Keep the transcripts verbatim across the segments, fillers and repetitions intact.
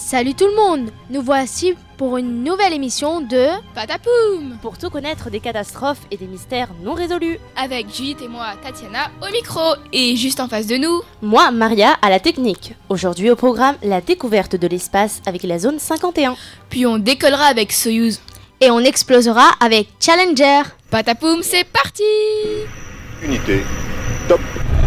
Salut tout le monde, nous voici pour une nouvelle émission de Patapoum, pour tout connaître des catastrophes et des mystères non résolus. Avec Judith et moi, Tatiana, au micro. Et juste en face de nous, moi, Maria, à la technique. Aujourd'hui au programme, la découverte de l'espace avec la zone cinquante et un. Puis on décollera avec Soyouz. Et on explosera avec Challenger. Patapoum, c'est parti! Unité, top.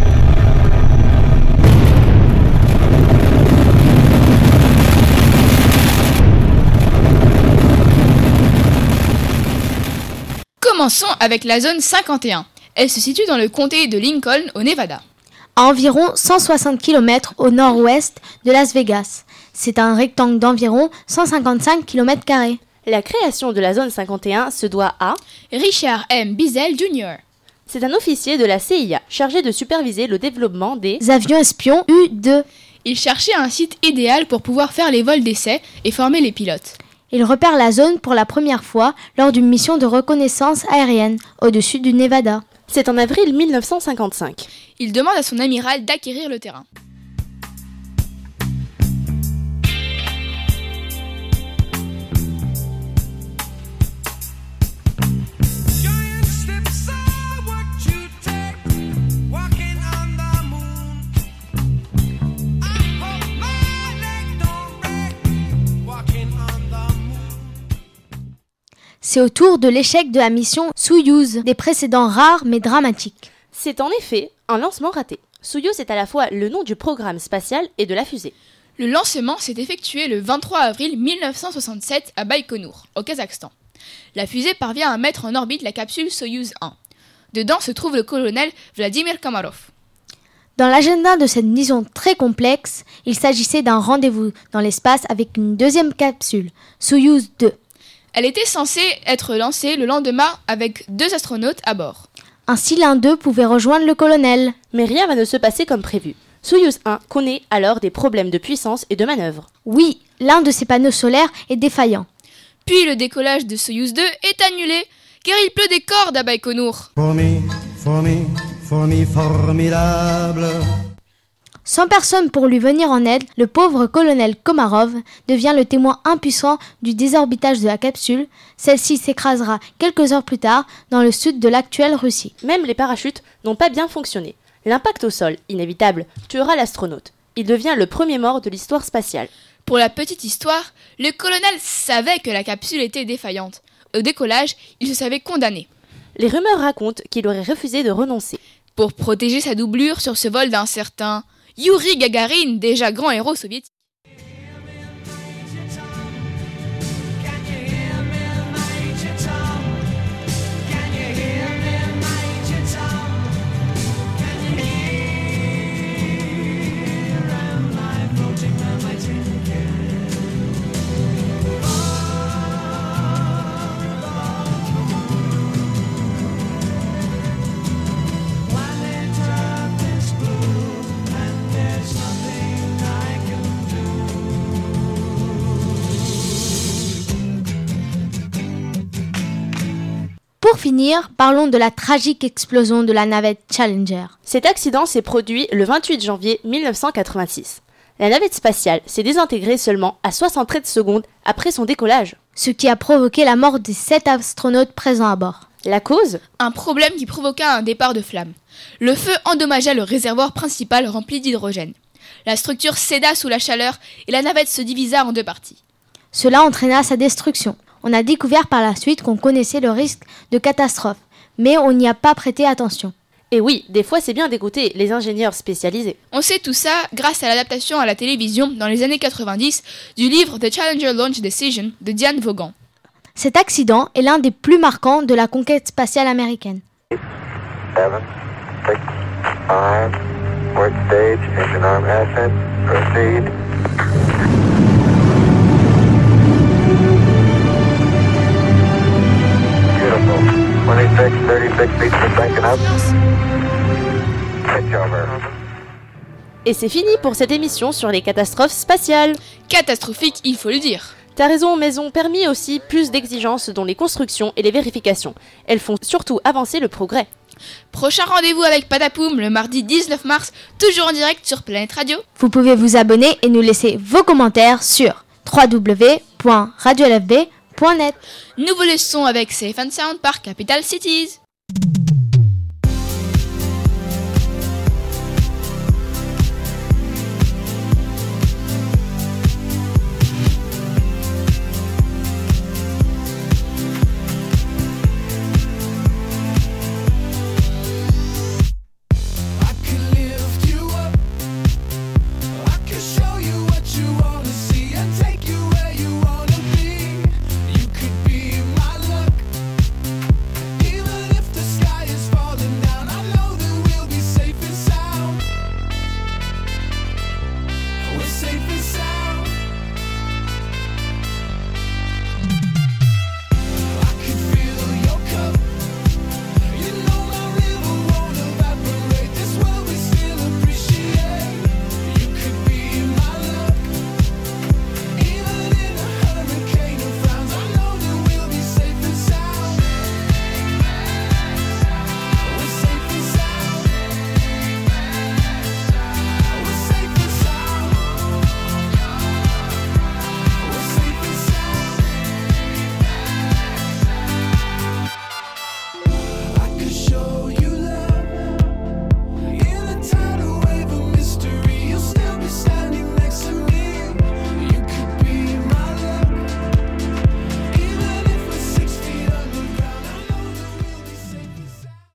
Commençons avec la zone cinquante et un. Elle se situe dans le comté de Lincoln, au Nevada. À environ cent soixante kilomètres au nord-ouest de Las Vegas. C'est un rectangle d'environ cent cinquante-cinq kilomètres carrés. La création de la zone cinquante et un se doit à Richard M. Bissell junior C'est un officier de la C I A chargé de superviser le développement des avions espions U deux. Il cherchait un site idéal pour pouvoir faire les vols d'essai et former les pilotes. Il repère la zone pour la première fois lors d'une mission de reconnaissance aérienne au-dessus du Nevada. C'est en avril mille neuf cent cinquante-cinq. Il demande à son amiral d'acquérir le terrain. C'est au tour de l'échec de la mission Soyouz, des précédents rares mais dramatiques. C'est en effet un lancement raté. Soyouz est à la fois le nom du programme spatial et de la fusée. Le lancement s'est effectué le vingt-trois avril mille neuf cent soixante-sept à Baïkonour, au Kazakhstan. La fusée parvient à mettre en orbite la capsule Soyouz un. Dedans se trouve le colonel Vladimir Komarov. Dans l'agenda de cette mission très complexe, il s'agissait d'un rendez-vous dans l'espace avec une deuxième capsule, Soyouz deux. Elle était censée être lancée le lendemain avec deux astronautes à bord. Ainsi, l'un d'eux pouvait rejoindre le colonel. Mais rien va ne se passer comme prévu. Soyouz un connaît alors des problèmes de puissance et de manœuvre. Oui, l'un de ses panneaux solaires est défaillant. Puis le décollage de Soyouz deux est annulé, car il pleut des cordes à Baïkonour. Fourmi, fourmi, fourmi formidable. Sans personne pour lui venir en aide, le pauvre colonel Komarov devient le témoin impuissant du désorbitage de la capsule. Celle-ci s'écrasera quelques heures plus tard dans le sud de l'actuelle Russie. Même les parachutes n'ont pas bien fonctionné. L'impact au sol, inévitable, tuera l'astronaute. Il devient le premier mort de l'histoire spatiale. Pour la petite histoire, le colonel savait que la capsule était défaillante. Au décollage, il se savait condamné. Les rumeurs racontent qu'il aurait refusé de renoncer. Pour protéger sa doublure sur ce vol d'un certain Youri Gagarin, déjà grand héros soviétique. Pour finir, parlons de la tragique explosion de la navette Challenger. Cet accident s'est produit le vingt-huit janvier mille neuf cent quatre-vingt-six. La navette spatiale s'est désintégrée seulement à soixante-treize secondes après son décollage. Ce qui a provoqué la mort des sept astronautes présents à bord. La cause ? Un problème qui provoqua un départ de flammes. Le feu endommagea le réservoir principal rempli d'hydrogène. La structure céda sous la chaleur et la navette se divisa en deux parties. Cela entraîna sa destruction. On a découvert par la suite qu'on connaissait le risque de catastrophe, mais on n'y a pas prêté attention. Et oui, des fois c'est bien d'écouter les ingénieurs spécialisés. On sait tout ça grâce à l'adaptation à la télévision dans les années quatre-vingt-dix du livre The Challenger Launch Decision de Diane Vaughan. Cet accident est l'un des plus marquants de la conquête spatiale américaine. seven, six, five, work stage, engine arm ascent, proceed. twenty-six, thirty-six feet per second up. Pitch over. Et c'est fini pour cette émission sur les catastrophes spatiales. Catastrophique, il faut le dire. T'as raison, mais ont permis aussi plus d'exigences dans les constructions et les vérifications. Elles font surtout avancer le progrès. Prochain rendez-vous avec Patapoum le mardi dix-neuf mars, toujours en direct sur Planète Radio. Vous pouvez vous abonner et nous laisser vos commentaires sur w w w point radio l f b point net. Nouveau leçon avec Safe and Sound par Capital Cities.